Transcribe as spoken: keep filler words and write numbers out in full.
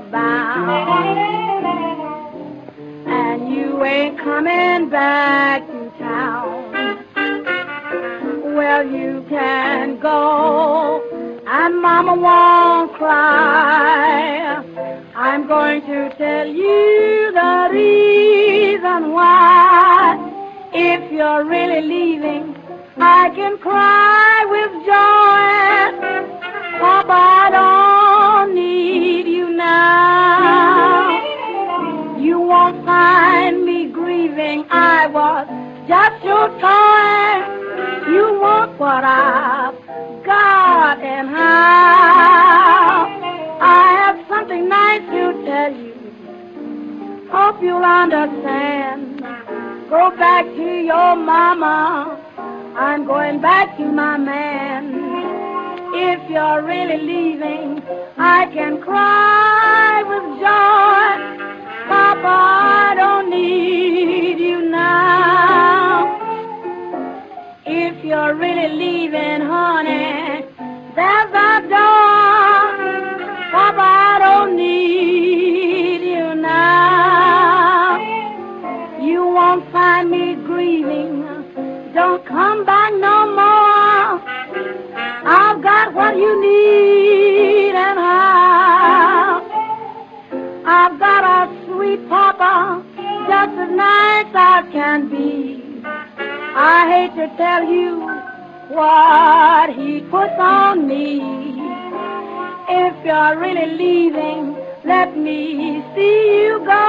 bound, and you ain't coming back to town. Well, you can go, and Mama won't cry. I'm going to tell you the reason why. If you're really leaving, I can cry with joy. Papa, I don't need you now. You won't find me grieving. I was just your toy. You want what I've got and how. I have something nice to tell you. Hope you'll understand. Go back to your mama. I'm going back to my man. If you're really leaving, I can cry with joy. Papa, I don't need you now. If you're really leaving, honey, there's a door. Papa, I don't need you now. You won't find me grieving. Don't come back no more. I've got what you need and how. I've got a sweet papa, just as nice as can be. I hate to tell you what he puts on me. If you're really leaving, let me see you go.